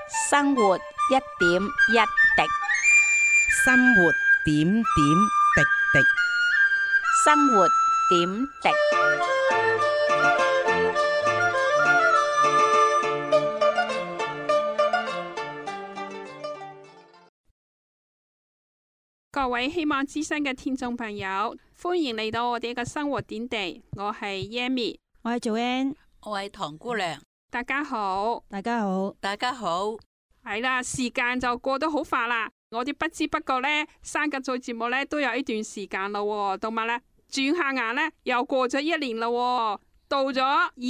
生活一點一滴， 生活點點滴滴。 生活點滴。 各位希望之聲嘅聽眾朋友，歡迎嚟到我哋嘅生活點滴，我係 Yami， 我係 Joanne， 我係唐姑娘。 大家好， 大家好， 大家好。 係啦，時間就過得好快啦，我哋不知不覺呢，三個做節目呢都有一段時間咯，同埋呢轉下眼呢又過咗一年咯，到咗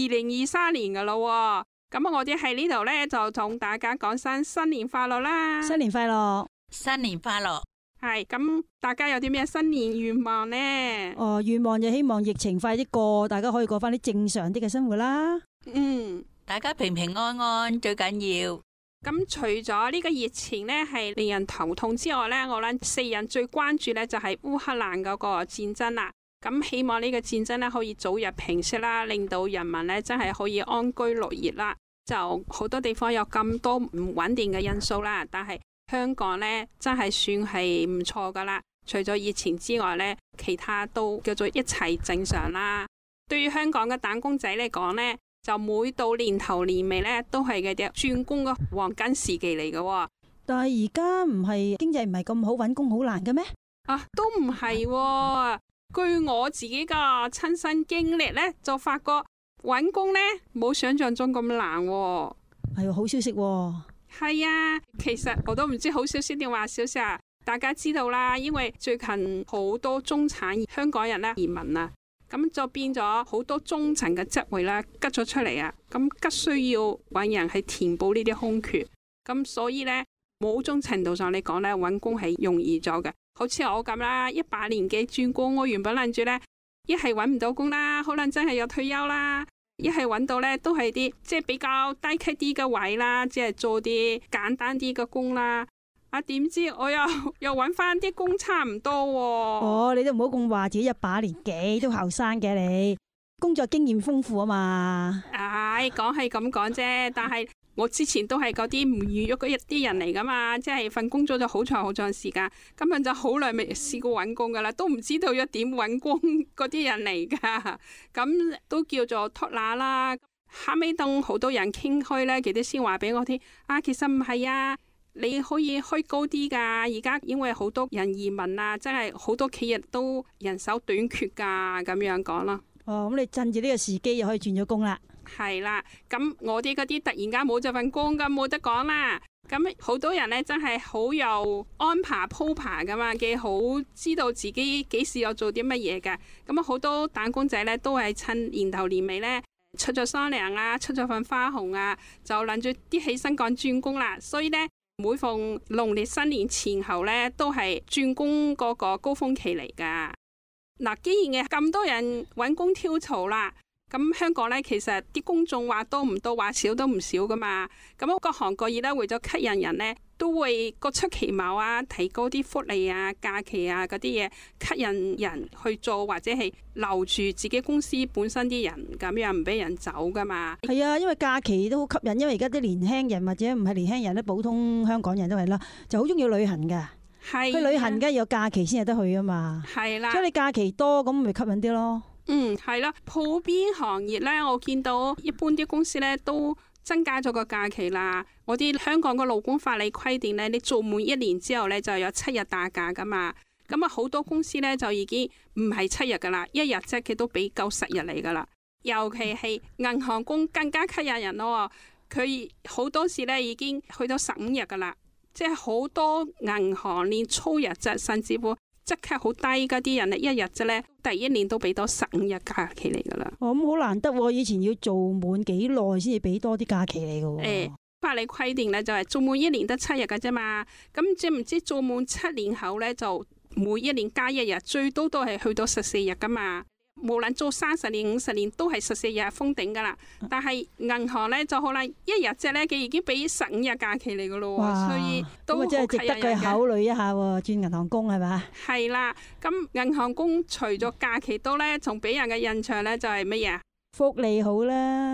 2023年噶咯，咁我哋喺呢度呢，就同大家講聲新年快樂啦！ 新年快樂！ 新年快樂！ 係咁，大家有啲咩新年願望呢？ 願望就希望疫情快啲過，大家可以過翻啲正常啲嘅生活啦。 大家平平安安最緊要。 咁除咗呢個疫情呢係令人頭痛之外呢，我諗世人最關注呢就係烏克蘭嗰個戰爭啦。咁希望呢個戰爭呢可以早日平息啦，令到人民呢真係可以安居樂業啦。就好多地方有咁多唔穩定嘅因素啦，但係香港呢真係算係唔錯噶啦。除咗疫情之外呢，其他都叫做一切正常啦。對於香港嘅打工仔嚟講呢，就每到年頭年尾呢，都係嘅啲轉工嘅黃金時期嚟嘅。 但係而家唔係經濟唔係咁好，揾工好難嘅咩？ 都唔係喎。據我自己嘅親身經歷呢，就發覺揾工呢冇想象中咁難喎。 係好消息喎。 係啊，其實我都唔知好消息定壞消息啊。大家知道啦，因為最近好多中產香港人呢移民啊，咁就變咗好多中層嘅職位啦，吉咗出嚟啊，咁急需要揾人去填補呢啲空缺，咁所以呢，某種程度上嚟講呢，揾工係容易咗嘅。好似我咁啦，18年幾轉工，我原本諗住呢，一係揾唔到工啦，可能真係有退休啦，一係揾到呢都係啲即係比較低級啲嘅位啦，即係做啲簡單啲嘅工啦。點知我又揾翻啲工差唔多喎。 你都唔好咁話自己18年幾都後生嘅，你工作經驗豐富啊嘛。 講係咁講啫，但係我之前都係嗰啲唔預約嗰一啲人嚟噶嘛，即係份工做咗好長好長時間，根本就好耐未試過揾工噶啦，都唔知道要點揾工嗰啲人嚟噶，咁都叫做托拿啦。後尾當好多人傾開呢，佢哋先話俾我聽，其實唔係啊。你可以開高啲噶，而家因為好多人移民啊，真係好多企業都人手短缺噶，咁樣講咯。 咁你趁住呢個時機又可以轉咗工啦。 係啦，咁我哋嗰啲突然間冇咗份工，咁冇得講啦。咁好多人呢，真係好有安排鋪排噶嘛，幾好知道自己幾時有做啲乜嘢噶。咁好多打工仔呢，都係趁年頭年尾呢，出咗雙糧啊，出咗份花紅啊，就諗住啲起薪趕轉工啦。所以呢，每逢農曆新年前後呢，都係轉工嗰個高峰期嚟噶。既然嘅咁多人揾工跳槽啦，咁香港呢，其實啲公眾話多唔多，話少都唔少噶嘛。咁各行各業呢，為咗吸引人呢，都會各出奇謀啊，提高啲福利啊、假期啊嗰啲嘢，吸引人去做，或者係留住自己公司本身啲人，咁樣唔俾人走噶嘛。 係啊，因為假期都好吸引，因為而家啲年輕人或者唔係年輕人咧，普通香港人都係啦，就好中意旅行噶。去旅行梗係有假期先有得去啊嘛。係啦，所以你假期多咁咪吸引啲咯。 係啦，普遍行業呢，我見到一般啲公司呢都增加咗個假期啦。我啲香港嘅勞工法例規定呢，你做滿1年之後呢，就有7日大假噶嘛。咁好多公司呢，就已經唔係7日噶啦，1日啫，佢都俾夠10日嚟噶啦。尤其係銀行工更加吸引人咯，佢好多時呢已經去到15日噶啦，即係好多銀行連粗日啫，甚至乎即刻好低嗰啲人呢，1日啫呢，第1年都俾多15日假期嚟噶啦。 咁好難得喎，以前要做滿幾耐先至俾多啲假期嚟噶喎。 法例規定呢，就係做滿1年得7日噶啫嘛。咁知唔知做滿7年後呢，就每1年加1日，最多都係去到14日噶嘛。無論做30年、50年都係14日封頂噶啦。但係銀行呢，就可能1日啫呢，佢已經俾15日假期嚟噶咯。所以都好吸引人嘅。咁真係值得佢考慮一下喎，轉銀行工係咪？係啦，咁銀行工除咗假期多呢，仲俾人嘅印象呢，就係乜嘢？ 福利好啦。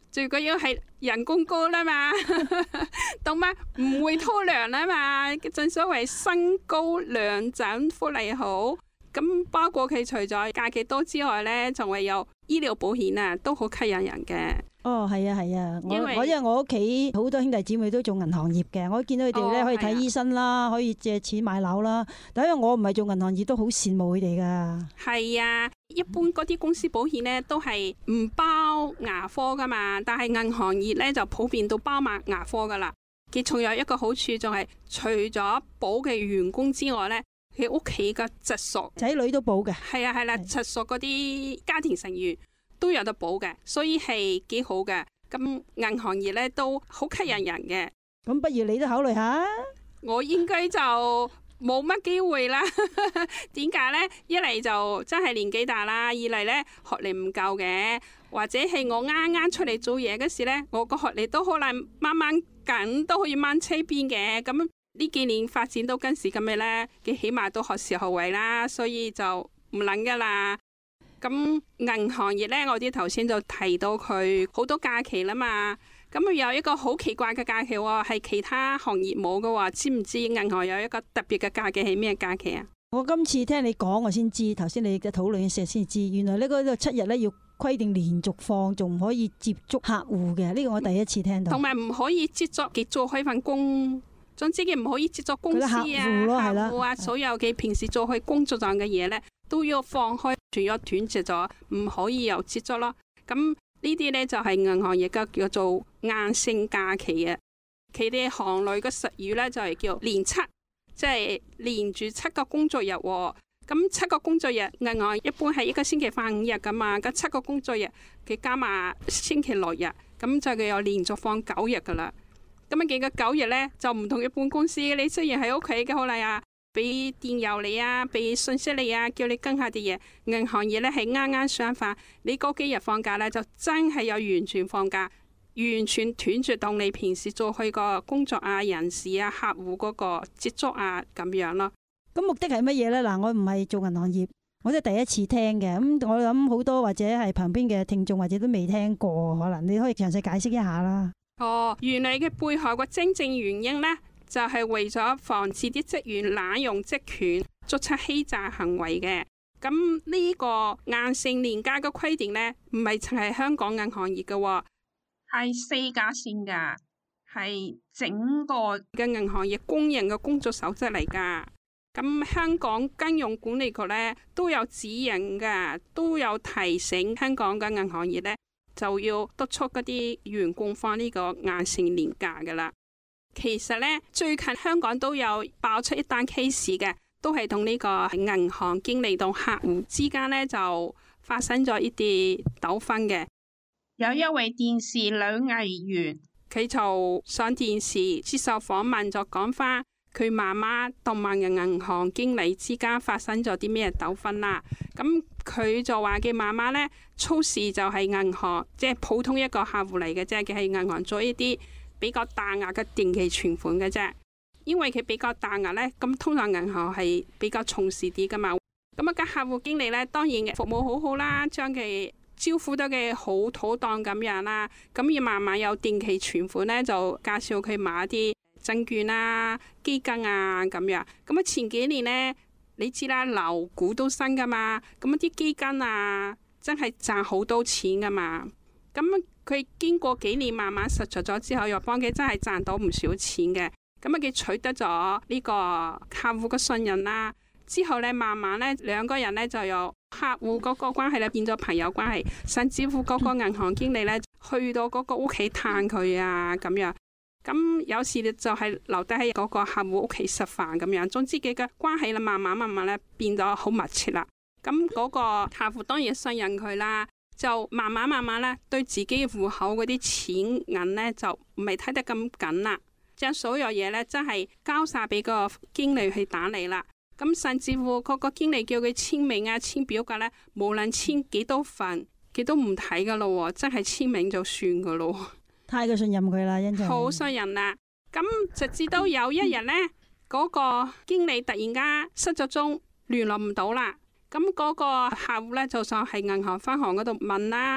最緊要係人工高啦嘛，懂嗎？唔會拖糧啦嘛，正所謂薪高糧準福利好。咁包括佢除咗假期多之外呢，仲會有醫療保險啊，都好吸引人嘅。 哦，係啊，係啊，因為我屋企好多兄弟姊妹都做銀行業嘅，我見到佢哋咧可以睇醫生啦，可以借錢買樓啦。但因為我唔係做銀行業，都好羨慕佢哋噶。係啊，一般嗰啲公司保險呢都係唔包牙科噶嘛，但係銀行業呢就普遍都包埋牙科噶啦。佢仲有一個好處就係，除咗保嘅員工之外呢，佢屋企嘅直屬仔女都保嘅。 係啊，係啦，直屬嗰啲家庭成員都有得保嘅，所以係幾好嘅。咁銀行業咧都好吸引人嘅。 咁不如你都考慮下。 我應該就冇乜機會啦。點解呢？一嚟就真係年紀大啦，二嚟呢學歷唔夠嘅，或者係我啱啱出嚟做嘢嗰時呢，我個學歷都可能掹緊都可以掹車邊嘅。咁呢幾年發展到今時今日呢，佢起碼都學士學位啦，所以就唔諗噶啦。咁銀行業呢，我哋頭先就提到佢好多假期啦嘛。咁有一個好奇怪嘅假期喎，係其他行業冇嘅喎。知唔知銀行有一個特別嘅假期係咩假期啊？ 我今次聽你講我先知，頭先你嘅討論嘅時候先知，原來呢嗰個7日呢要規定連續放，仲唔可以接觸客戶嘅。呢個我第一次聽到。同埋唔可以接觸佢做開份工，總之佢唔可以接觸公司啊、客戶啊，所有嘅平時做開工作上嘅嘢呢，都要放開，除咗斷絕咗，唔可以有接觸咯。咁呢啲呢，就係銀行業叫做硬性假期嘅。佢哋行內嘅術語呢，就係叫連7，即係連住7個工作日。咁7個工作日，銀行一般係一個星期放5日噶嘛。咁7個工作日佢加埋星期6日，咁就佢有連續放9日噶啦。咁啊，幾個9日呢，就唔同一般公司。你雖然喺屋企嘅好例啊，俾電郵你啊，俾信息你啊，叫你跟下啲嘢。銀行業呢係啱啱相反，你嗰幾日放假呢，就真係有完全放假，完全斷絕到你平時做開個工作啊、人事啊、客戶嗰個接觸啊咁樣咯。 咁目的係乜嘢呢？嗱，我唔係做銀行業，我都係第一次聽嘅。咁我諗好多或者係旁邊嘅聽眾或者都未聽過，可能你可以詳細解釋一下啦。 哦，原來嘅背後個真正原因呢，就係為咗防止啲職員濫用職權，作出欺詐行為嘅。咁呢個硬性年假嘅規定呢，唔係淨係香港銀行業嘅，係世界性噶，係整個嘅銀行業公認嘅工作守則嚟噶。咁香港金融管理局呢，都有指引噶，都有提醒香港嘅銀行業呢，就要督促嗰啲員工放呢個硬性年假噶啦。其實呢，最近香港都有爆出一單 case 嘅，都係同呢個銀行經理同客戶之間呢，就發生咗一啲糾紛嘅。有一位電視女藝員，佢就上電視接受訪問，就講翻佢媽媽同埋銀行經理之間發生咗啲咩糾紛啦。咁佢就話嘅媽媽呢，初時就係銀行，即係普通一個客戶嚟嘅啫，佢係銀行做一啲比較大額嘅定期存款嘅啫。因為佢比較大額呢，咁通常銀行係比較重視啲噶嘛。咁啊，個客戶經理呢，當然服務好好啦，將佢招呼得嘅好妥當咁樣啦。咁要慢慢有定期存款呢，就介紹佢買啲證券啊、基金啊咁樣。咁啊，前幾年呢，你知啦，樓股都升噶嘛，咁啲基金啊真係賺好多錢噶嘛。咁佢經過幾年慢慢實習咗之後，又幫佢真係賺到唔少錢嘅。咁啊，佢取得咗呢個客戶嘅信任啦。之後咧，慢慢咧，兩個人咧就由客戶嗰個關係咧變咗朋友關係，甚至乎嗰個銀行經理咧去到嗰個屋企探佢啊咁樣。咁有時就係留低喺嗰個客戶屋企食飯咁樣。總之佢嘅關係啦，慢慢咧變咗好密切啦。咁嗰個客戶當然信任佢啦，就慢慢咧對自己戶口嗰啲錢銀咧就唔係睇得咁緊啦。將所有嘢咧真係交晒俾個經理去打理啦。咁甚至乎嗰個經理叫佢簽名啊、簽表格咧，無論簽幾多份，佢都唔睇噶咯，真係簽名就算噶咯。 太過信任佢啦，因為好信任啦。咁直至到有一日呢，嗰個經理突然間失咗蹤，聯絡唔到啦。咁嗰個客戶咧就上喺銀行分行嗰度問啦，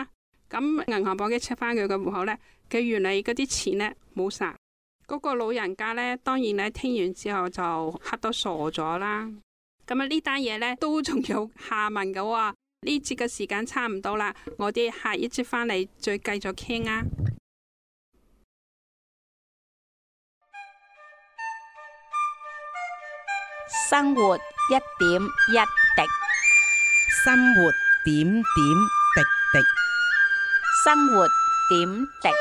咁銀行幫佢 check 翻佢個戶口呢，佢原來嗰啲錢呢冇晒。嗰個老人家呢，當然咧聽完之後就嚇到傻咗啦。咁呢單嘢呢都仲有下文嘅喎。呢節嘅時間差唔多啦，我哋下一節翻嚟再繼續傾啊。 生活一點一滴， 生活點點滴滴， 生活點滴。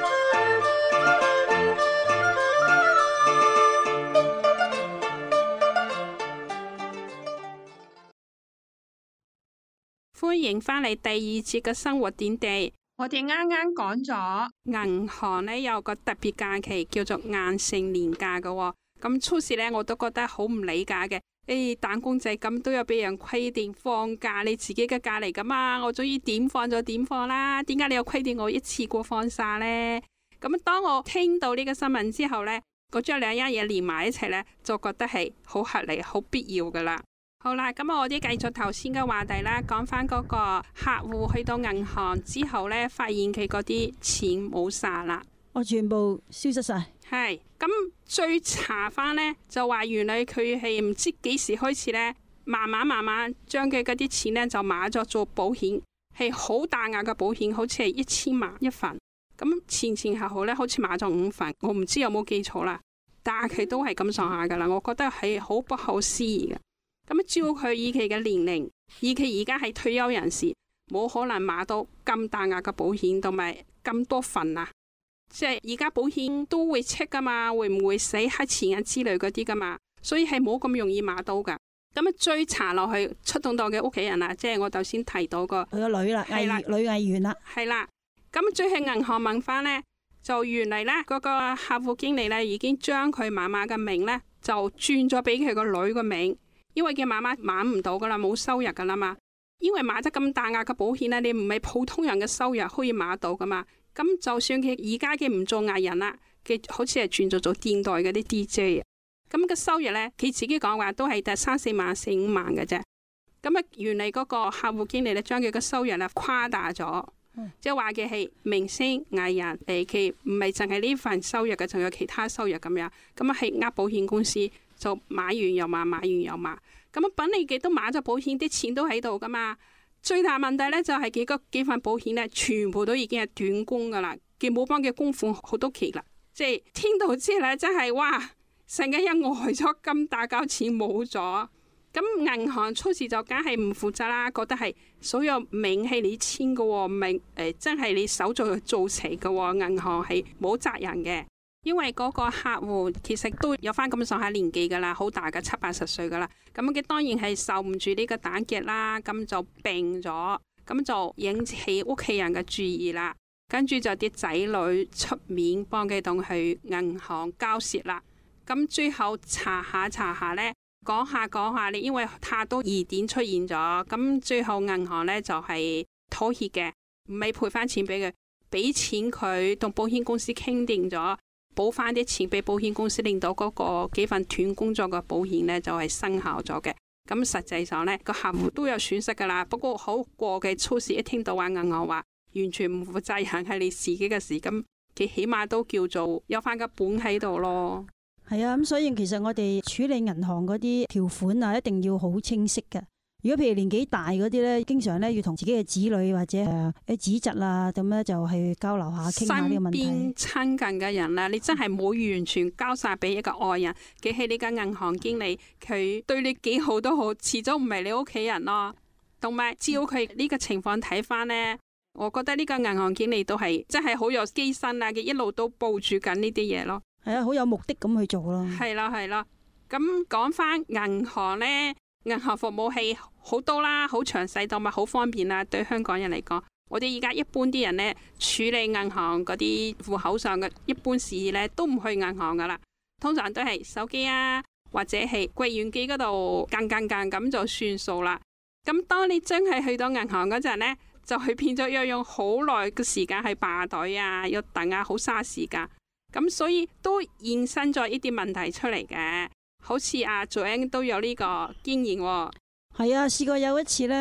歡迎翻嚟第二節嘅生活點滴。我哋啱啱講咗銀行呢有個特別假期叫做硬性年假嘅喎。咁初時呢我都覺得好唔理解嘅。打工仔咁都有俾人規定放假，你自己嘅假嚟噶嘛，我中意點放就點放啦，點解你有規定我一次過放晒呢？咁當我聽到呢個新聞之後呢，我將兩樣嘢連埋一齊呢，就覺得係好合理、好必要噶啦。好啦，咁我哋繼續頭先嘅話題啦，講翻嗰個客戶去到銀行之後呢，發現佢嗰啲錢冇晒啦， 我全部消失晒。 係，咁最查翻呢，就話原來佢係唔知幾時開始呢，慢慢將佢嗰啲錢呢就買咗做保險，係好大額嘅保險，好似係1000萬一份，咁前後呢好似買咗5份，我唔知有冇記錯啦，但係佢都係咁上下噶啦，我覺得係好不可思議嘅。咁照佢以佢嘅年齡，以佢而家係退休人士，冇可能買到咁大額嘅保險同埋咁多份啊！即係而家保險都會 check 噶嘛，會唔會死黑錢啊之類嗰啲噶嘛，所以係冇咁容易買到噶。咁追查落去，出動到嘅屋企人啦，即係我頭先提到個佢個女啦，女藝員啦， 係啦。咁最去銀行問翻呢，就原嚟呢嗰個客戶經理呢已經將佢媽媽嘅名呢就轉咗俾佢個女個名。因為佢媽媽買唔到噶啦，冇收入噶啦嘛。因為買得咁大額嘅保險咧，你唔係普通人嘅收入可以買到噶嘛。咁就算佢而家佢唔做藝人啦，佢好似係轉咗做電台嗰啲 DJ 啊。咁嘅收入咧，佢自己講話都係得3-4萬、4-5萬嘅啫。咁啊，原嚟嗰個客戶經理咧，將佢嘅收入咧誇大咗，即係話佢係明星藝人，佢唔係淨係呢份收入嘅，仲有其他收入咁樣。咁啊，係呃保險公司。就買完又買，買完又買，咁啊，本你幾都買咗保險，啲錢都喺度噶嘛。最大問題呢，就係幾份保險呢，全部都已經係斷供噶啦，佢冇幫佢供款好多期啦。即係聽到之後呢，真係哇，成日一呆咗，咁大嚿錢冇咗。咁銀行初時就梗係唔負責啦，覺得係所有名係你簽噶，名真係你手續做齊噶，銀行係冇責任嘅。因為嗰個客戶其實都有翻咁上下年紀噶啦，好大嘅70-80歲噶啦，咁佢當然係受唔住呢個打擊啦，咁就病咗，咁就引起屋企人嘅注意啦，跟住就啲仔女出面幫佢同去銀行交涉啦，咁最後查下呢，講下呢，因為太多疑點出現咗，咁最後銀行呢就係妥協嘅，唔係賠翻錢俾佢，俾錢佢同保險公司傾定咗。補翻啲錢俾保險公司，令到嗰個幾份斷工作嘅保險呢就係生效咗嘅。咁實際上呢個客戶都有損失噶啦。不過好過嘅初時一聽到話銀行話完全唔負責任係你自己嘅事，咁佢起碼都叫做有翻個本喺度咯。 係啊，咁所以其實我哋處理銀行嗰啲條款啊，一定要好清晰嘅。如果譬如年紀大嗰啲咧，經常咧要同自己嘅子女或者子侄啊咁咧，就去交流下傾下呢個問題。身邊親近嘅人啦，你真係冇完全交晒俾一個外人，記起呢間銀行經理，佢對你幾好都好，遲早唔係你屋企人咯。同埋照佢呢個情況睇翻呢，我覺得呢個銀行經理都係真係好有機心啊！佢一路都報住緊呢啲嘢咯。係啊，好有目的咁去做咯。係啦，咁講翻銀行呢。銀行服務係好多啦，好詳細同埋好方便啦。對香港人嚟講，我哋而家一般啲人呢，處理銀行嗰啲戶口上嘅一般事宜呢，都唔去銀行噶啦，通常都係手機啊，或者係櫃員機嗰度間咁就算數啦。咁當你真係去到銀行嗰陣呢，就係變咗要用好耐嘅時間去排隊啊，要等啊，好嘥時間。咁所以都衍生咗呢啲問題出嚟嘅。好似阿 Joanne 都有呢個經驗喎。係啊，試過有一次呢，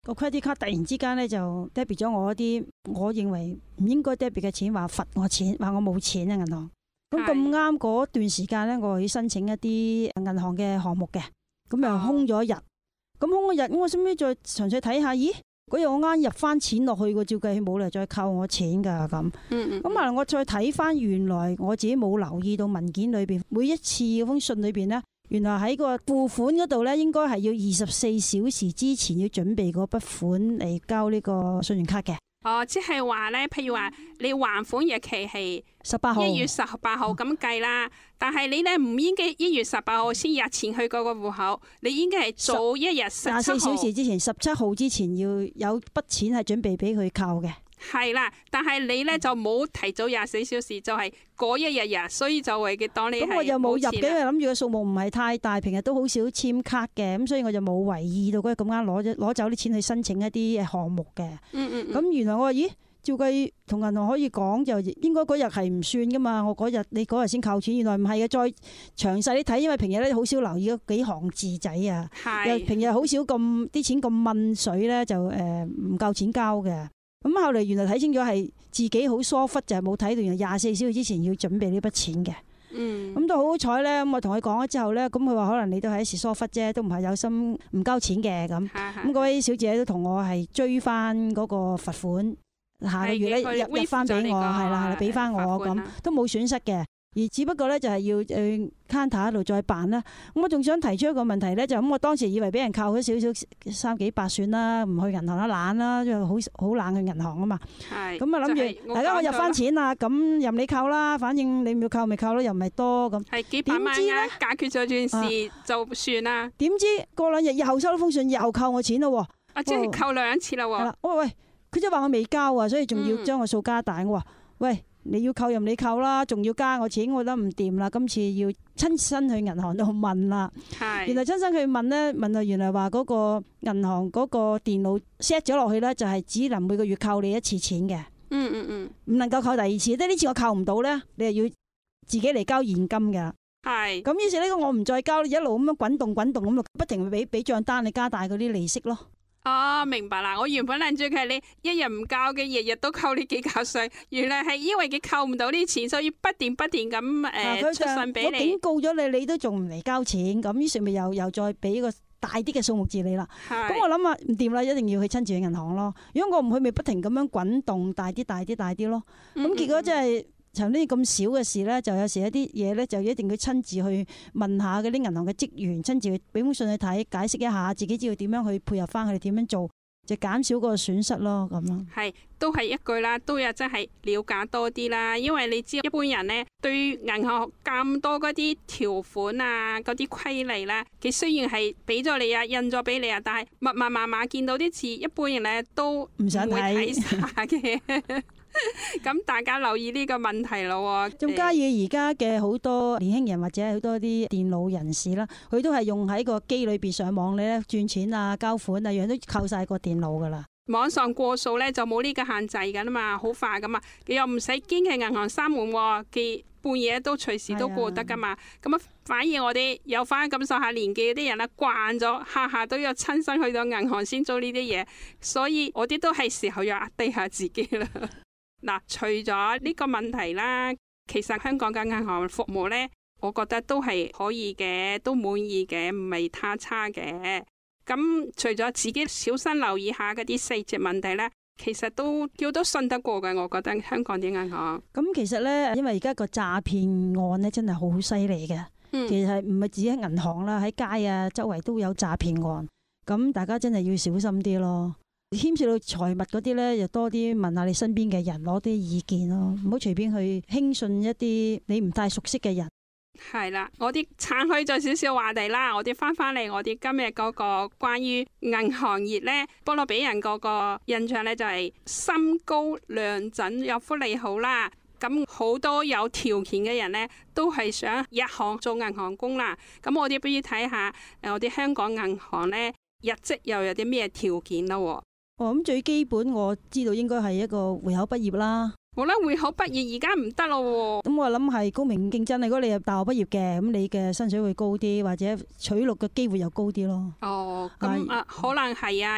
個 credit card 突然之間咧就 debit 咗我一啲我認為唔應該 debit 嘅錢，話罰我錢，話我冇錢啊銀行。咁咁啱嗰段時間咧，我去申請一啲銀行嘅項目嘅，咁又空咗一日。咁空咗一日，咁我後尾再詳細睇下，咦？嗰日我啱入翻錢落去喎，照計冇理由再扣我錢㗎咁。咁後來我再睇翻，原來我自己冇留意到文件裏邊每一次嗰封信裏邊咧，原來喺個付款嗰度咧，應該係要24小時之前要準備嗰筆款嚟交呢個信用卡嘅。 哦，即係話咧，譬如話你還款日期係 18號 1月18號咁計啦，但係你咧唔應該1月18號先入錢去嗰個戶口，你應該係早一日17號，24 小時之前17號之前要有筆錢係準備俾佢扣嘅。 係啦，但係你咧就冇提早24小時，就係嗰一日日，所以就會嘅當你係冇錢啦。咁我又冇入嘅，因為諗住個數目唔係太大，平日都好少簽卡嘅，咁所以我就冇為意到嗰日咁啱攞走啲錢去申請一啲項目嘅。咁原來我話咦，照計同銀行可以講，就應該嗰日係唔算噶嘛。我你嗰日先扣錢，原來唔係嘅。再詳細啲睇，因為平日咧好少留意嗰幾行字仔啊。係。平日好少咁啲錢咁問水咧，就唔夠錢交嘅。咁後嚟原來睇清楚係自己好疏忽，就係冇睇到原來24小時之前要準備呢筆錢嘅。咁都好好彩咧，咁我同佢講咗之後咧，咁佢話可能你都係一時疏忽啫，都唔係有心唔交錢嘅咁。咁嗰位小姐都同我係追翻嗰個罰款，下個月咧入翻俾我，係啦，俾翻我咁，都冇損失嘅。而只不過咧就係要counter 度再辦啦。咁我仲想提出一個問題咧，就咁我當時以為俾人扣咗少少3幾百算啦，唔去銀行啦，懶啦，因為好懶去銀行啊嘛。係。咁啊諗住大家我入翻錢啦，咁任你扣啦，反正你要扣咪扣咯，又唔係多咁。係幾百蚊啊？解決咗件事就算啦。點知過2日以後收到封信又扣我錢咯喎！啊，即係扣2次啦喎！係啦，我話喂，佢即係話我未交啊，所以仲要將個數加大。我話喂。你要扣任你扣啦，仲要加我錢，我覺得唔掂啦。今次要親身去銀行度問啦。原來親身去問咧，問到原來話嗰個銀行嗰個電腦 set 咗落去咧，就係只能每個月扣你1次錢嘅。唔能夠扣第2次，即係呢次我扣唔到咧，你又要自己嚟交現金㗎。係。咁於是呢個我唔再交，一路咁樣滾動咁，不停俾帳單你加大嗰啲利息咯。哦，明白啦！我原本諗住佢你一日唔交嘅，日日都扣你幾嚿稅，原來係因為佢扣唔到啲錢，所以不斷咁出信俾你。我警告咗你，你都仲唔嚟交錢，咁於是咪又再俾個大啲嘅數目字你啦。咁我諗下唔掂啦，一定要去親自去銀行咯。如果我唔去，咪不停咁樣滾動大啲咯。咁結果真係。從呢啲咁少嘅事咧，就有時一啲嘢咧，就一定要親自去問下嗰啲銀行嘅職員，親自去俾封信去睇，解釋一下，自己知道點樣去配合翻佢哋點樣做，就減少嗰個損失咯，咁咯。係，都係一句啦，都有真係了解多啲啦，因為你知一般人咧對銀行咁多嗰啲條款啊、嗰啲規例啦，佢雖然係俾咗你啊、印咗俾你啊，但係密密麻麻見到啲字，一般人咧都唔想睇晒嘅。咁大家留意呢個問題咯，仲加以而家嘅好多年輕人或者好多啲電腦人士啦，佢都係用喺個機裏邊上網咧轉錢啊、交款啊，樣都扣晒個電腦噶啦。網上過數咧就冇呢個限制噶啦嘛，好快噶嘛，佢又唔使驚係銀行閂門，佢半夜都隨時都過得噶嘛。咁啊，反而我哋有翻咁上下年紀啲人啦，慣咗下下都要親身去到銀行先做呢啲嘢，所以我哋都係時候要壓低下自己啦。嗱，除咗呢個問題啦，其實香港嘅銀行服務呢，我覺得都係可以嘅，都滿意嘅，唔係太差嘅。咁除咗自己小心留意下嗰啲細節問題呢，其實都叫都信得過嘅。我覺得香港啲銀行。咁其實呢，因為而家個詐騙案呢，真係好犀利嘅。其實唔係只喺銀行啦，喺街啊周圍都有詐騙案。咁大家真係要小心啲咯。牽涉到財物嗰啲咧，就多啲問下你身邊嘅人攞啲意見咯，唔好隨便去輕信一啲你唔太熟悉嘅人。係啦，我哋撐開咗少少話題啦，我哋翻嚟我哋今日嗰個關於銀行業咧，幫我俾人嗰個印象咧就係心高良準有福利好啦。咁好多有條件嘅人咧，都係想入行做銀行工啦。咁我哋不如睇下我哋香港銀行咧入職又有啲咩條件咯。咁最基本我知道應該係一個會考畢業啦。冇啦，會考畢業而家唔得咯。咁我諗係公平競爭，如果你係大學畢業嘅，咁你嘅薪水會高啲，或者取錄嘅機會又高啲咯。哦，咁可能係啊，因為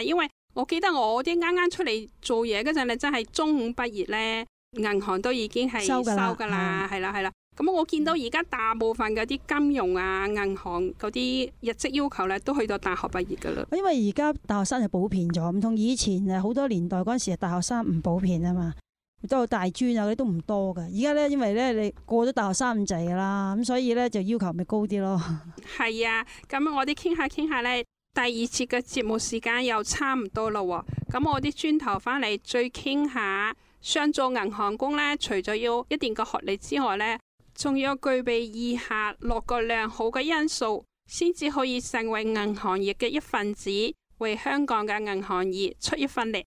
我記得我啲啱啱出嚟做嘢嗰陣咧，真係中五畢業咧，銀行都已經係收㗎啦，係啦。咁我見到而家大部分嗰啲金融啊、銀行嗰啲入職要求咧，都去到大學畢業㗎啦。 因為而家大學生就普遍咗，唔同以前誒好多年代嗰陣時，大學生唔普遍啊嘛，都有大專啊嗰啲都唔多㗎。而家咧，因為咧你過咗大學生咁滯㗎啦，咁所以咧就要求咪高啲咯。係啊，咁我哋傾下咧。第二次嘅節目時間又差唔多啦喎，咁我啲轉頭返嚟再傾下，想做銀行工呢，除咗要一定嘅學歷之外呢，仲要具備以下6個良好嘅因素，先至可以成為銀行業嘅一份子，為香港嘅銀行業出一分力。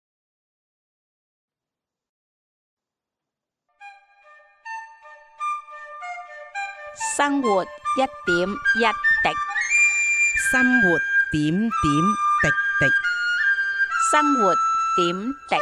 生活一點一滴。 生活點點滴滴。 生活點滴。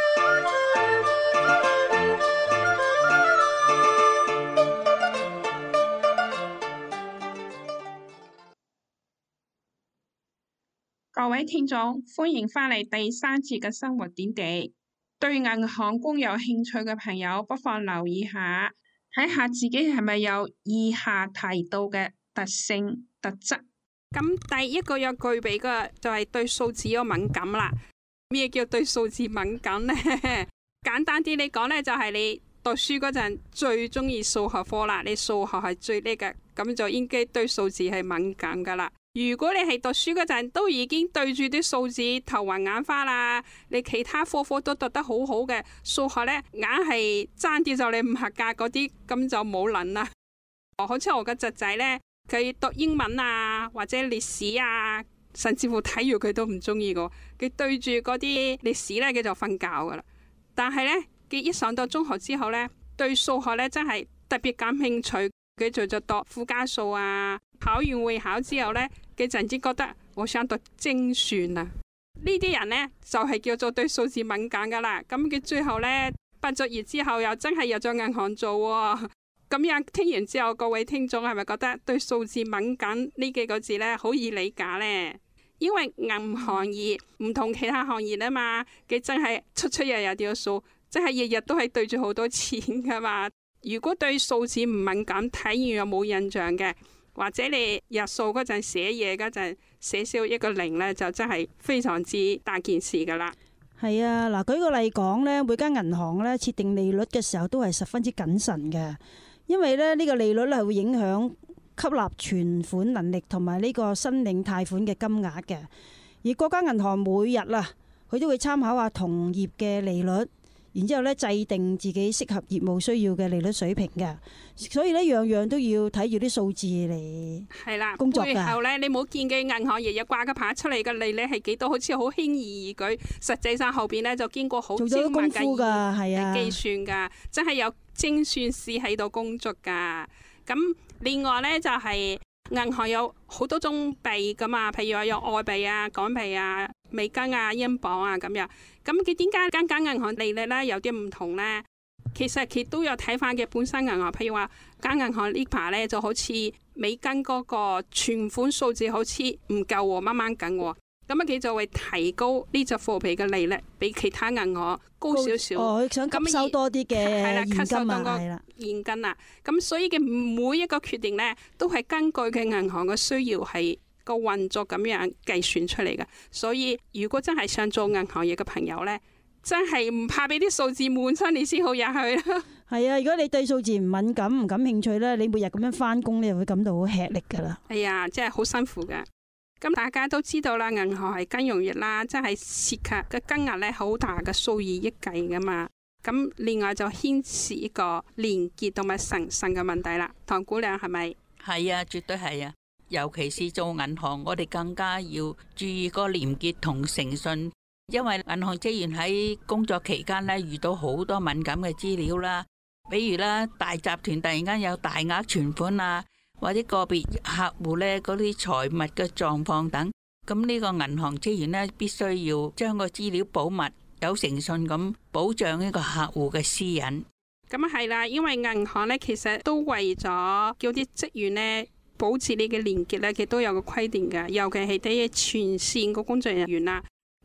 各位聽眾，歡迎返嚟第3節嘅生活點滴。對銀行工有興趣嘅朋友，不妨留意下，睇下自己係咪有以下提到嘅特性特質。咁第一個要具備嘅就係對數字有敏感啦。咩叫對數字敏感呢？簡單啲嚟講呢，就係你讀書嗰陣最中意數學科啦，你數學係最叻嘅，咁就應該對數字係敏感噶啦。如果你係讀書嗰陣都已經對住啲數字頭暈眼花啦，你其他科都讀得好好嘅，數學呢硬係爭啲就你唔合格嗰啲，咁就冇撚啦。好似我個侄仔呢，佢讀英文啊，或者歷史啊，甚至乎體育佢都唔中意嘅。佢對住嗰啲歷史呢，佢就瞓覺噶啦。但係呢，佢一上到中學之後呢，對數學呢真係特別感興趣。佢就讀附加數啊，考完會考之後呢，佢陣時覺得我想讀精算啊。呢啲人呢，就係叫做對數字敏感噶啦。咁佢最後呢，畢咗業之後又真係入咗銀行做喎。咁樣聽完之後，各位聽眾係咪覺得對數字敏感呢幾個字呢好易理解呢？因為銀行業唔同其他行業啊嘛，佢真係出入有條數，即係日日都係對住好多錢噶嘛。如果對數字唔敏感，睇完又冇印象嘅，或者你入數嗰陣寫嘢嗰陣寫少一個0呢，就真係非常之大件事噶啦。 係啊，嗱，舉個例講呢，每間銀行呢設定利率嘅時候都係十分之謹慎嘅，因為呢個利率係會影響吸納存款能力同埋呢個申領貸款嘅金額嘅。而各間銀行每日啊，佢都會參考下同業嘅利率。然之後咧，制定自己適合業務需要嘅利率水平嘅，所以咧樣樣都要睇住啲數字嚟係啦工作㗎。背後咧，你冇見嘅銀行日日掛個牌出嚟嘅利率係幾多？好似好輕而易舉，實際上後邊咧就經過好精密嘅計算㗎，真係有精算師喺度工作㗎。咁另外咧就係銀行有好多種幣㗎嘛，譬如話有外幣啊、港幣啊、美金啊、英鎊啊咁樣。咁佢點解間銀行利率咧有啲唔同呢？其實佢都有睇翻嘅本身銀行，譬如話間銀行呢排咧就好似美金嗰個存款數字好似唔夠喎，掹掹緊喎。咁啊佢就會提高呢隻貨幣嘅利率，比其他銀行高少少。哦，想吸收多啲嘅現金啊，係啦，現金啊。咁所以嘅每一個決定咧，都係根據嘅銀行嘅需要係個運作咁樣計算出嚟嘅。所以如果真係想做銀行業嘅朋友呢，真係唔怕俾啲數字悶親你先好入去啦。係啊，如果你對數字唔敏感、唔感興趣呢，你每日咁樣翻工，你就會感到好吃力噶啦。係啊，真係好辛苦噶。咁大家都知道啦，銀行係金融業啦，真係涉及嘅金額呢好大嘅，數以億計噶嘛。咁另外就牽涉一個廉潔同埋誠信嘅問題啦。唐姑娘係咪？ 係啊，絕對係啊。尤其是做銀行，我哋更加要注意個廉潔同誠信，因為銀行職員喺工作期間呢，遇到好多敏感嘅資料啦，比如啦，大集團突然間有大額存款啊，或者個別客戶呢嗰啲財物嘅狀況等，咁呢個銀行職員呢，必須要將個資料保密，有誠信咁保障呢個客戶嘅私隱。 咁啊係啦，因為銀行呢，其實都為咗叫啲職員呢保持你嘅廉潔咧，佢都有個規定嘅，尤其係啲前線個工作人員啦。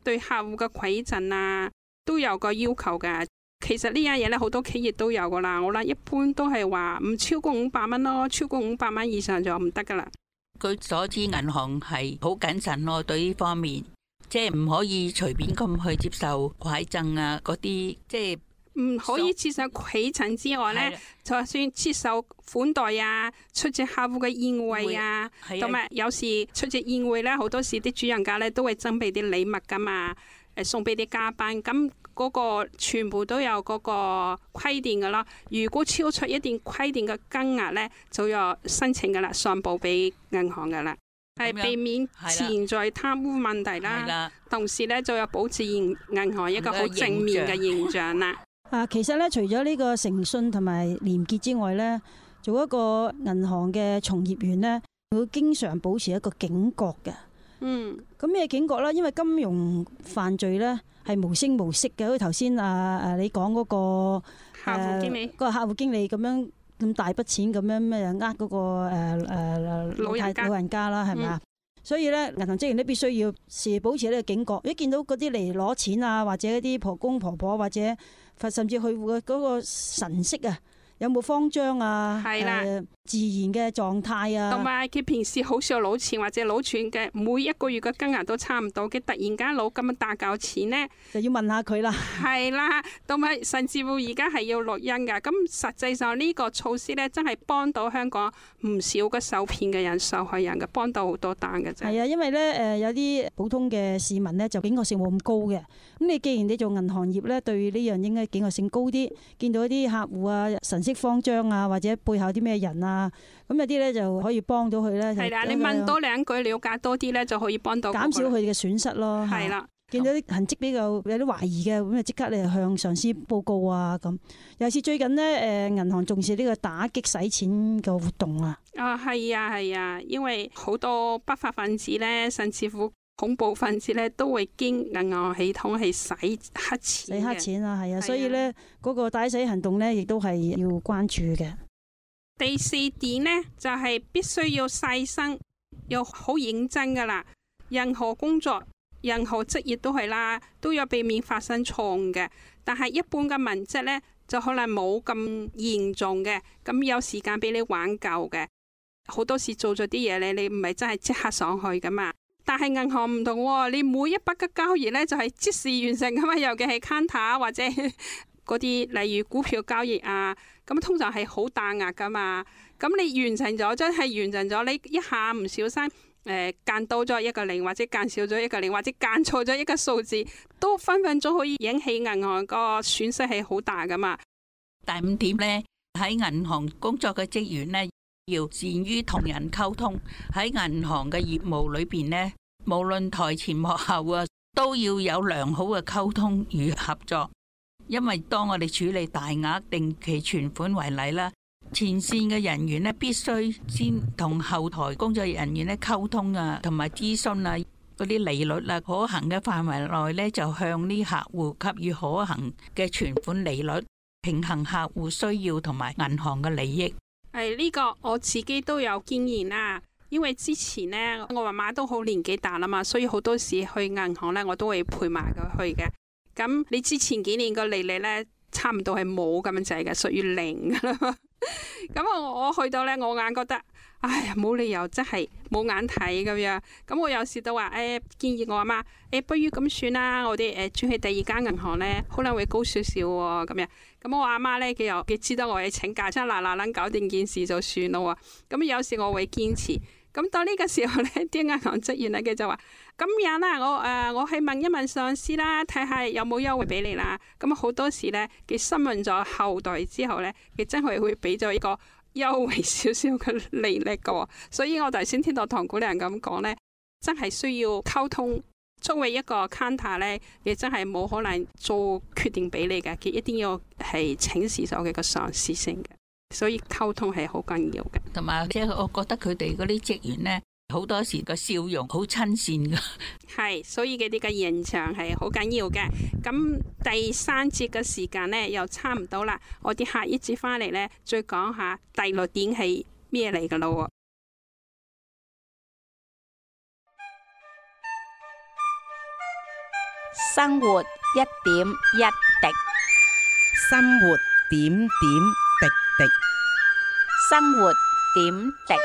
對客戶嘅饋贈啊都有個要求嘅。其實呢樣嘢咧，好多企業都有噶啦。我諗一般都係話唔超過500蚊咯，超過500蚊以上就唔得噶啦。 據所知，銀行係好謹慎咯，對呢方面，即係唔可以隨便咁去接受饋贈啊嗰啲，即係唔可以接受饋贈之外咧，就算接受款待啊，出席客戶嘅宴會啊，同埋有時出席宴會咧，好多時啲主人家咧都會準備啲禮物噶嘛，送俾啲嘉賓咁。嗰個全部都有嗰個規定噶啦，如果超出一定規定嘅金額咧，就要申請噶啦，上報俾銀行噶啦，係避免潛在貪污問題啦。同時咧，就要保持銀行一個好正面嘅形象啦。 其實咧，除咗呢個誠信同埋廉潔之外咧，做一個銀行嘅從業員咧，會經常保持一個警覺嘅。咁咩警覺啦？因為金融犯罪咧，係無聲無息嘅，好似頭先你講嗰個客戶經理， 個客戶經理咁樣咁大筆錢咁樣咩嗰個老人家啦，係咪啊？所以咧，銀行職員都必須要時保持呢個警覺。一見到嗰啲嚟攞錢啊，或者一啲婆公婆婆或者甚至去戶嘅嗰個神色啊，有冇慌張啊？係啦，自然嘅狀態啊， 同埋佢平時好少攞錢或者攞錢嘅，每一個月嘅金額都差唔多，佢突然間攞咁樣大嚿錢呢， 就要問下佢啦。 係啦，同埋甚至乎而家係要錄音噶。咁實際上呢個措施呢，真係幫到香港唔少嘅受騙嘅人、受害人嘅，幫到好多單嘅啫。 係啊，因為呢，有啲普通嘅市民呢，就警覺性冇咁高嘅。咁你既然你做銀行業呢，對呢樣應該警覺性高啲，見到啲客戶啊神色慌張啊，或者背後啲咩人啊，咁有啲咧就可以幫到佢咧。係啦， 你問多兩句，了解多啲咧，就可以幫到減少佢哋嘅損失咯。係啦，見到啲痕跡比較有啲懷疑嘅，咁啊即刻你向上司報告啊咁。尤其是最近呢，銀行重視呢個打擊洗錢嘅活動啊。 係啊，因為好多不法分子咧，甚至乎恐怖分子咧，都會經銀行系統係洗黑錢。洗黑錢啊，係啊，所以咧嗰個打洗行動咧，亦都係要關注嘅。 第4點呢，就係必須要細心，要好認真噶啦。任何工作、任何職業都係啦，都要避免發生錯誤嘅。但係一般嘅文職呢，就可能冇咁嚴重嘅，咁有時間俾你挽救嘅。好多時做咗啲嘢咧，你唔係真係即刻上去噶嘛。但係銀行唔同喎，你每一筆嘅交易呢，就係即時完成噶嘛，尤其係 counter 或者嗰啲例如股票交易啊，咁通常係好大額噶嘛。咁你完成咗，真係完成咗，你一下唔小心間多咗一個零，或者間少咗一個零，或者間錯咗一個數字，都分分鐘可以引起銀行個損失係好大噶嘛。 第5點呢，喺銀行工作嘅職員呢，要善於同人溝通。喺銀行嘅業務裏邊呢，無論台前幕後啊，都要有良好嘅溝通與合作。因為當我哋處理大額定期存款為例啦，前線嘅人員呢，必須先同後台工作人員呢溝通啊，同埋諮詢啊，嗰啲利率啊，可行嘅範圍內呢，就向啲客戶給予可行嘅存款利率，平衡客戶需要同埋銀行嘅利益。 呢個我自己都有經驗啦，因為之前呢，我媽媽都好年紀大啦嘛，所以好多時去銀行呢，我都會陪埋佢去嘅。咁你之前幾年個利率呢，差唔多係冇咁樣滯嘅，屬於零噶啦。咁我去到呢，我眼覺得，唉，冇理由真係冇眼睇咁樣。咁我有時都話，建議我阿媽，不如咁算啦，我哋轉去第2間銀行呢，可能會高少少喎。咁樣，咁我阿媽呢，佢知道我係請假，真嗱嗱搞掂件事就算咯。咁有時我會堅持。咁到呢個時候呢，啲銀行職員呢，佢就話：咁樣啦，我去問一問上司啦，睇下有冇優惠俾你啦。咁好多時呢，佢詢問咗後台之後呢，佢真係會俾咗一個優惠少少嘅利率㗎。所以我頭先聽到唐姑娘咁講呢，真係需要溝通。作為一個 counter 呢，亦真係冇可能做決定俾你嘅，佢一定要係請示咗佢個上司先嘅。所以溝通係好緊要嘅， 同埋即係我覺得佢哋嗰啲職員呢，好多時個笑容好親善噶。 係，所以佢哋嘅形象係好緊要嘅。咁第3節嘅時間呢，又差唔多啦，我哋下一節翻嚟呢，再講下第6點係咩嚟噶咯。 生活一點一滴， 生活點點滴滴， 生活點滴。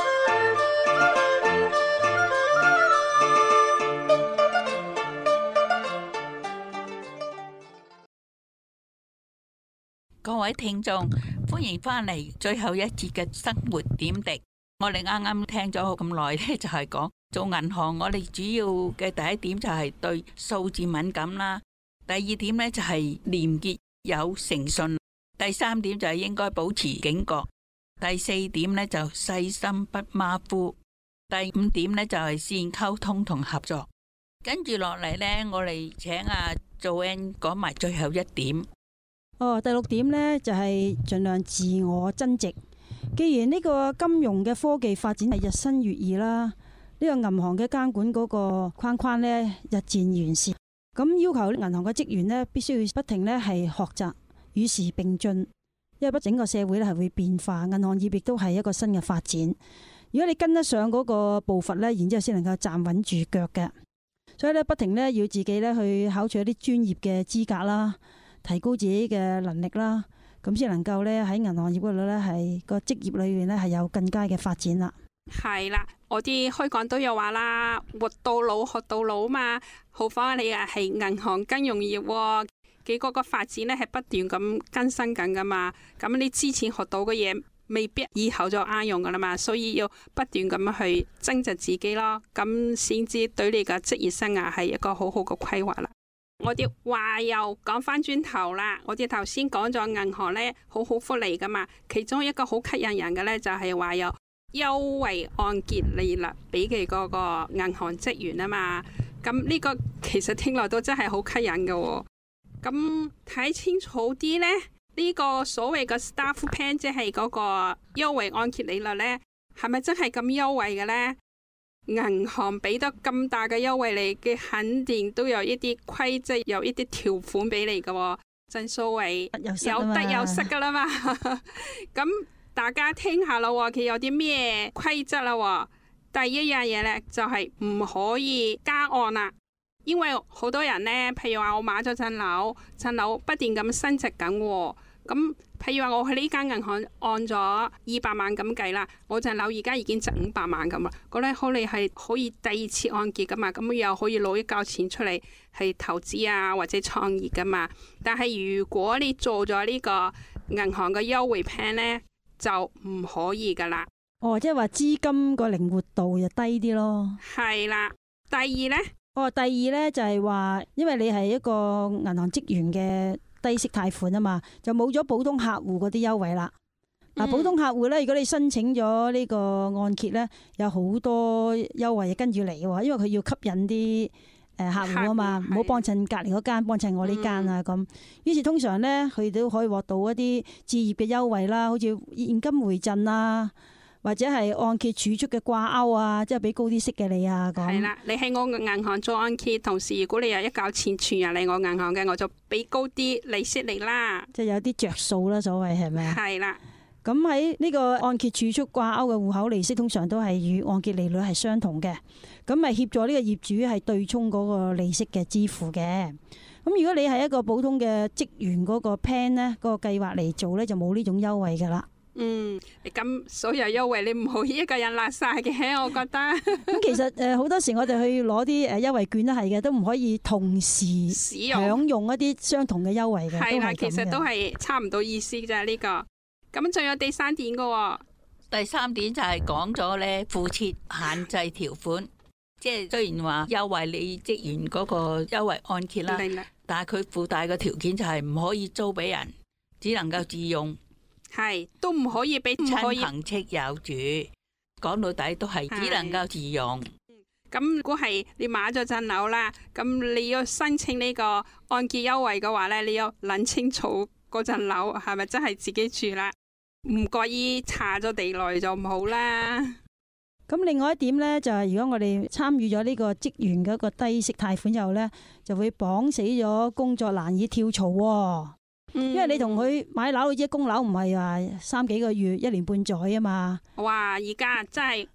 各位聽眾，歡迎翻嚟最後一節嘅生活點滴。我哋啱啱聽咗咁耐咧，就係講做銀行，我哋主要嘅第一點就係對數字敏感啦。第二點咧就係廉潔有誠信。第三點就係應該保持警覺。第四點咧就細心不馬虎。第五點咧就係善溝通同合作。跟住落嚟咧，我哋請阿 Joanne 講埋最後一點。 第六點呢，就係盡量自我增值。既然呢個金融嘅科技發展係日新月異啦，呢個銀行嘅監管嗰個框框呢日漸完善，咁要求銀行嘅職員呢必須要不停呢係學習與時並進，因為整個社會呢係會變化，銀行業亦都係一個新嘅發展。如果你跟得上嗰個步伐呢，然之後先能夠站穩住腳嘅，所以呢不停呢要自己呢去考取一啲專業嘅資格啦。提高自己嘅能力啦，咁先能夠咧喺銀行業嗰度咧係個職業裏面咧係有更加嘅發展啦。 係啦，我啲開講都有話啦，活到老學到老嘛。何況你係銀行金融業，佢嗰個發展咧係不斷咁更新緊噶嘛。咁你之前學到嘅嘢未必以後就啱用噶啦嘛，所以要不斷咁去增值自己咯，咁先至對你嘅職業生涯係一個好好嘅規劃啦。我哋話又講翻轉頭啦，我哋頭先講咗銀行呢好好福利噶嘛，其中一個好吸引人嘅呢，就係話有優惠按揭利率俾佢嗰個銀行職員啊嘛，咁呢個其實聽落都真係好吸引嘅。咁睇清楚啲呢，呢個所謂嘅 staff plan 即係嗰個優惠按揭利率呢，係咪真係咁優惠嘅呢？銀行俾得咁大嘅優惠你嘅，肯定都有一啲規則，有一啲條款俾你嘅，正所謂有得有失噶啦嘛。咁大家聽下啦，佢有啲咩規則啦？第一樣嘢呢，就係唔可以加按啦，因為好多人呢，譬如話我買咗層樓，層樓不斷咁升值緊，咁譬如話我喺呢間銀行按咗200萬咁計啦，我層樓而家已經值500萬咁啦，嗰咧可能係可以第二次按揭噶嘛，咁又可以攞一嚿錢出嚟係投資啊或者創業噶嘛。但係如果你做咗呢個銀行嘅優惠 plan 呢，就唔可以噶啦。 即係話資金個靈活度就低啲咯。 係啦。第二呢，就係話，因為你係一個銀行職員嘅低息貸款啊嘛，就冇咗普通客戶嗰啲優惠啦。普通客戶咧，如果你申請咗呢個按揭咧，有好多優惠跟住嚟嘅，因為佢要吸引啲客戶啊嘛，唔好幫襯隔籬嗰間，幫襯我呢間啊咁。於是通常咧，佢都可以獲到一啲置業嘅優惠啦，好似現金回贈啊，或者係按揭儲蓄嘅掛鈎啊，即係俾高啲息嘅你啊咁。係啦，你喺我銀行做按揭，同時如果你有一嚿錢存入嚟我銀行嘅，我就俾高啲利息你啦。即係有啲着數啦，所謂係咪啊？係啦。咁喺呢個按揭儲蓄掛鈎嘅戶口利息，通常都係與按揭利率係相同嘅。咁咪協助呢個業主係對沖嗰個利息嘅支付嘅。咁如果你係一個普通嘅職員嗰個 plan 呢，嗰個計劃嚟做呢，就冇呢種優惠噶啦。咁所有優惠你唔可以一個人拿晒嘅，我覺得。咁其實好多時我哋去攞啲優惠券都係嘅，都唔可以同時享用一啲相同嘅優惠嘅。係啦，其實都係差唔多意思咋呢個。咁仲有第三點嘅。 第三點就係講咗呢，附設限制條款，即係雖然話優惠你職員嗰個優惠按揭啦，但係佢附帶嘅條件就係唔可以租俾人，只能夠自用。係都唔可以俾親朋戚友住，講到底都係只能夠自用。咁如果係你買咗層樓啦，咁你要申請呢個按揭優惠嘅話呢，你要諗清楚嗰層樓係咪真係自己住啦，唔覺意查咗地雷就唔好啦。咁另外一點呢，就係如果我哋參與咗呢個職員嘅一個低息貸款之後呢，就會綁死咗工作難以跳槽喎。因為你同佢買樓，即係供樓唔係話3幾個月、1年半載啊嘛。哇！而家真係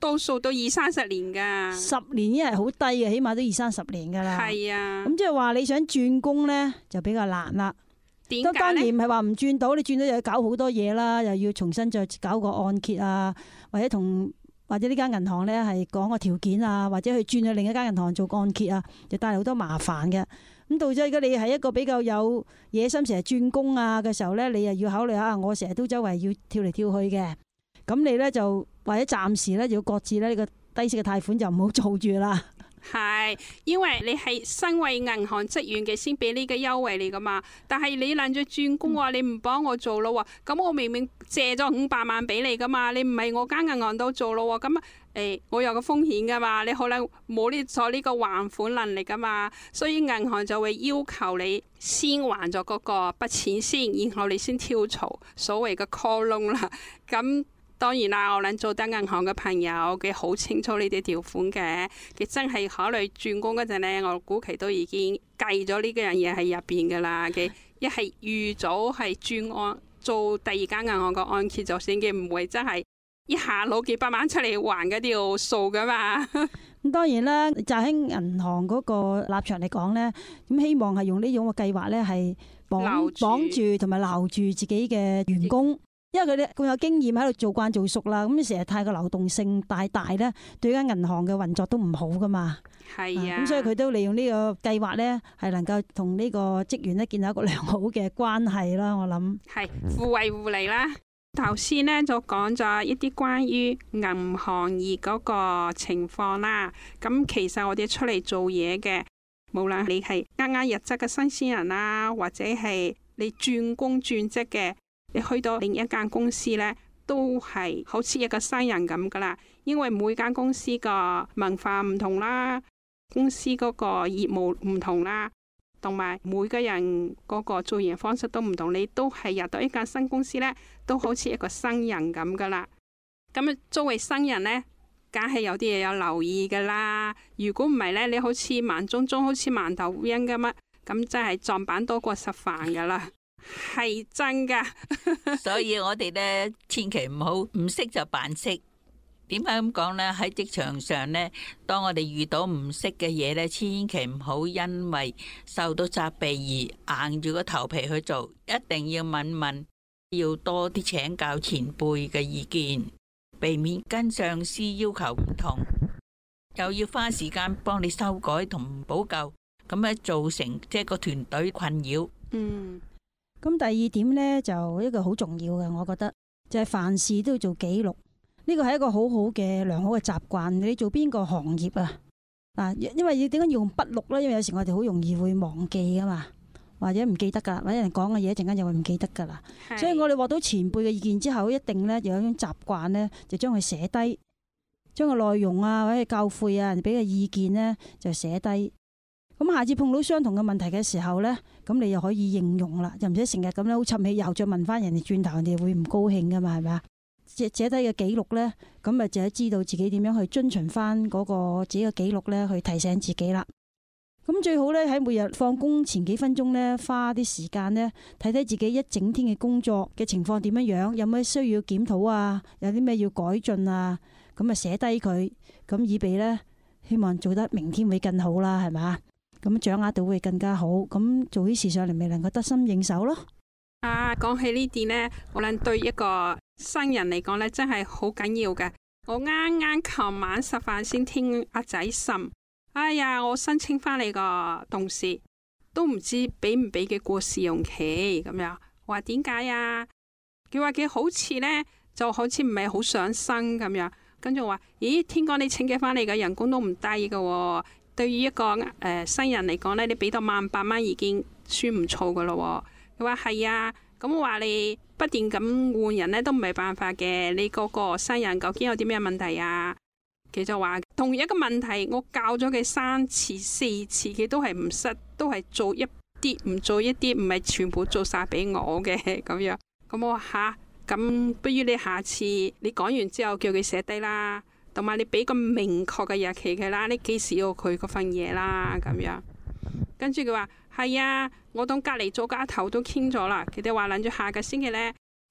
多數都20-30年噶 ，10年已經係好低嘅，起碼都20-30年噶啦。 係啊， 咁即係話你想轉工咧就比較難啦。 點解咧？ 當然唔係話唔轉到，你轉到又要搞好多嘢啦，又要重新再搞個按揭啊，或者呢間銀行咧係講個條件啊，或者去轉去另一間銀行做按揭啊，就帶嚟好多麻煩嘅。咁到咗而家你係一個比較有野心，成日轉工啊嘅時候咧，你又要考慮下，我成日都周圍要跳嚟跳去嘅，咁你咧就或者暫時咧就要擱置咧呢個低息嘅貸款就唔好做住啦。 係，因為你係身為銀行職員嘅先俾呢個優惠嚟噶嘛，但係你諗住轉工喎，你唔幫我做咯喎，咁我明明借咗500萬俾你噶嘛，你唔係我間銀行都做咯喎，咁我有個風險噶嘛，你可能冇呢個還款能力噶嘛，所以銀行就會要求你先還咗嗰個筆錢先，然後你先跳槽所謂嘅 call loan 啦，咁。當然啦，我諗做得銀行嘅朋友，佢好清楚呢啲條款嘅。佢真係考慮轉工嗰陣呢，我估期都已經計咗呢樣嘢喺入邊噶啦。佢一係預早係轉按做第二間銀行個按揭就先，佢唔會真係一下攞幾百萬出嚟還嗰條數噶嘛。 咁當然啦，就喺銀行嗰個立場嚟講呢，咁希望係用呢種嘅計劃呢，係綁住同埋留住自己嘅員工。因為佢哋咁有經驗喺度做慣做熟啦，咁成日太過流動性大咧，對間銀行嘅運作都唔好噶嘛。 係啊， 咁所以佢都利用呢個計劃咧，係能夠同呢個職員咧建立一個良好嘅關係啦。我諗係互惠互利啦。頭先咧就講咗一啲關於銀行業嗰個情況啦。咁其實我哋出嚟做嘢嘅，無論你係啱啱入職嘅新鮮人啦，或者係你轉工轉職嘅。你去到另一間公司呢，都係好似一個新人咁噶啦，因為每間公司個文化唔同啦，公司嗰個業務唔同啦，同埋每個人嗰個做嘢方式都唔同，你都係入到一間新公司呢，都好似一個新人咁噶啦。咁作為新人呢，梗係有啲嘢有留意噶啦。如果唔係呢，你好似慢中中好似盲頭烏蠅咁乜，咁真係撞板多過實飯噶啦。係真噶， 所以我哋咧千祈唔好唔識就扮識。點解咁講呢？喺職場上呢，當我哋遇到唔識嘅嘢呢，千祈唔好因為受到責備而硬住個頭皮去做，一定要問問，要多啲請教前輩嘅意見，避免跟上司要求唔同，又要花時間幫你修改同補救，咁樣造成即係個團隊困擾。 咁第二點呢，就一個好重要嘅，我覺得就係凡事都要做記錄，呢個係一個好好嘅良好嘅習慣。你做邊個行業啊？嗱，因為要點解要用筆錄呢？因為有時我哋好容易會忘記噶嘛，或者唔記得噶，或者人講嘅嘢一陣間就會唔記得噶啦。所以我哋獲到前輩嘅意見之後，一定呢有一種習慣呢，就將佢寫低，將個內容啊或者教誨啊人哋俾嘅意見呢，就寫低。咁下次碰到相同嘅問題嘅時候呢，咁你又可以應用啦，就唔使成日咁樣好沉氣，又再問翻人哋轉頭，人哋會唔高興噶嘛，係咪啊？寫低嘅記錄呢，咁咪就知道自己點樣去遵循翻嗰個自己嘅記錄呢，去提醒自己啦。咁最好呢，喺每日放工前幾分鐘呢，花啲時間呢，睇睇自己一整天嘅工作嘅情況點樣樣，有咩需要檢討啊，有啲咩要改進啊，咁啊寫低佢，咁以備呢，希望做得明天會更好啦，係咪啊？咁掌握到會更加好，咁做啲事上嚟咪能夠得心應手咯。 講起呢啲呢，我諗對一個新人嚟講呢，真係好緊要嘅。我啱啱琴晚食飯先聽阿仔呻，哎呀，我申請翻嚟個同事都唔知俾唔俾佢過試用期咁樣。我話點解啊？佢話佢好似呢，就好似唔係好想升咁樣。跟住我話，咦，聽講你請佢翻嚟嘅人工都唔低嘅喎。對於一個新人嚟講呢，你俾到1,500蚊已經算唔錯噶咯。佢話係啊，咁我話你不斷咁換人呢都唔係辦法嘅。你嗰個新人究竟有啲咩問題啊？佢就話同一個問題，我教咗佢3次4次，佢都係唔識，都係做一啲唔做一啲，唔係全部做晒俾我嘅咁樣。咁我話吓，咁不如你下次你講完之後叫佢寫低啦。同埋你俾個明確嘅日期佢啦，你幾時要佢嗰份嘢啦咁樣。跟住佢話係啊，我同隔籬做家頭都傾咗啦，佢哋話諗住下個星期呢，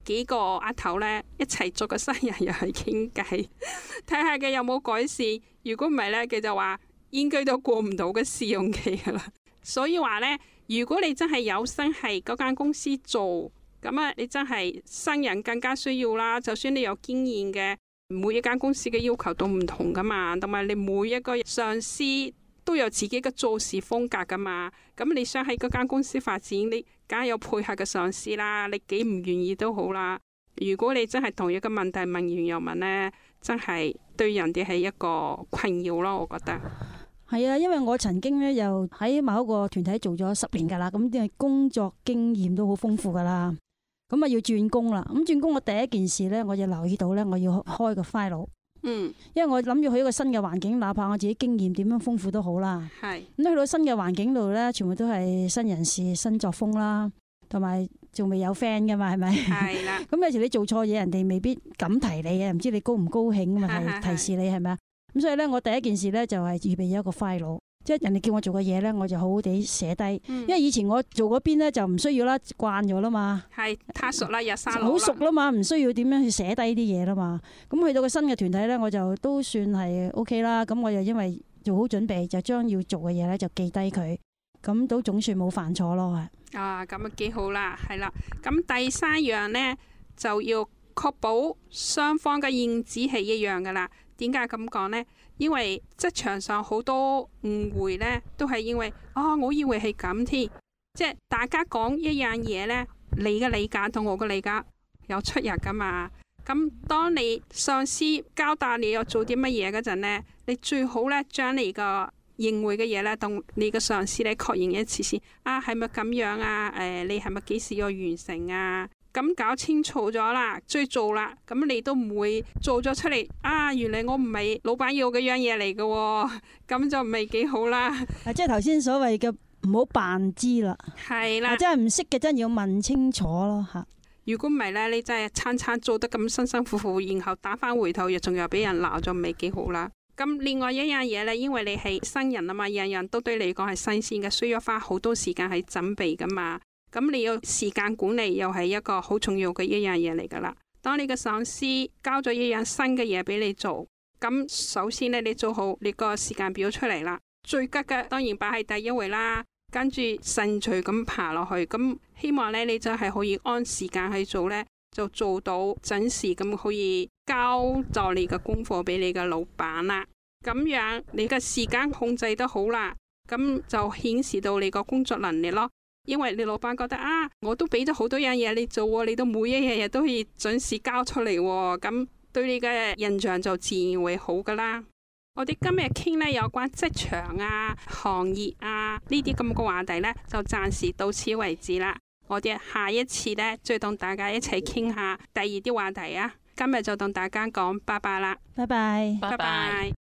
幾個阿頭呢一齊做個新人又係傾偈，睇下佢有冇改善。如果唔係呢，佢就話應該都過唔到嘅試用期噶啦。所以話呢，如果你真係有心係嗰間公司做，咁啊，你真係新人更加需要啦。就算你有經驗嘅，每一間公司嘅要求都唔同噶嘛，同埋你每一個上司都有自己嘅做事風格噶嘛。咁你想喺嗰間公司發展，你梗係有配合嘅上司啦。你幾唔願意都好啦。如果你真係同一個問題問完又問呢，真係對人哋係一個困擾咯。我覺得係啊，因為我曾經呢又喺某一個團體做咗10年噶啦，咁啲工作經驗都好豐富噶啦。咁啊要轉工啦，咁轉工我第一件事呢，我就留意到呢，我要開個 file。因為我諗住去一個新嘅環境，哪怕我自己經驗點樣豐富都好啦。咁去到新嘅環境度呢，全部都係新人事、新作風啦，同埋仲未有 friend 噶嘛，係咪？係啦。咁有時你做錯嘢，人哋未必敢提你嘅，唔知你高唔高興啊嘛，提示你係咪啊？咁所以呢，我第一件事呢，就係預備咗一個 file。即係人哋叫我做嘅嘢呢，我就好好地寫低。因為以前我做嗰邊呢，就唔需要啦，慣咗啦嘛。係太熟啦，日沙好熟啦嘛，唔需要點樣去寫低啲嘢啦嘛。咁去到個新嘅團體呢，我就都算係 OK 啦。咁我就因為做好準備，就將要做嘅嘢呢，就記低佢，咁都總算冇犯錯咯。啊，咁啊幾好啦，係啦。咁第3樣呢，就要確保雙方嘅認知係一樣噶啦。點解咁講呢？因為職場上好多誤會呢，都係因為我以為係咁添，即係大家講一樣嘢呢，你嘅理解同我嘅理解有出入噶嘛。咁當你上司交代你要做啲乜嘢嗰陣呢，你最好呢將你個認為嘅嘢呢，同你嘅上司呢確認一次先。係咪咁樣啊？你係咪幾時要完成啊？咁搞清楚咗啦，追做啦，咁你都唔會做咗出嚟。原來我唔係老闆要嘅樣嘢嚟嘅，咁就唔係幾好啦。即係頭先所謂嘅唔好扮知啦，係啦，即係唔識嘅真係要問清楚咯吓。如果唔係呢，你真係餐餐做得咁辛辛苦苦，然後打翻回頭又仲有俾人鬧咗，唔係幾好啦。咁另外一樣嘢呢，因為你係新人啊嘛，人人都對你講係新鮮嘅，需要花好多時間去準備噶嘛。咁你要時間管理又係一個好重要嘅一樣嘢嚟噶啦。當你嘅上司交咗一樣新嘅嘢俾你做，咁首先呢，你做好你個時間表出嚟啦。最急嘅當然擺喺第一位啦，跟住順序咁爬落去。咁希望呢，你就係可以按時間去做呢，就做到準時咁可以交咗你嘅功課俾你嘅老闆啦。咁樣你嘅時間控制得好啦，咁就顯示到你個工作能力咯。因為你老闆覺得我都俾咗好多樣嘢你做，你都每一樣嘢都可以準時交出嚟，咁對你嘅印象就自然會好噶啦。我哋今日傾呢有關職場行業呢啲咁嘅話題呢，就暫時到此為止啦。我哋下一次呢，再同大家一齊傾下第二啲話題啊。今日就同大家講拜拜啦，拜拜，拜拜。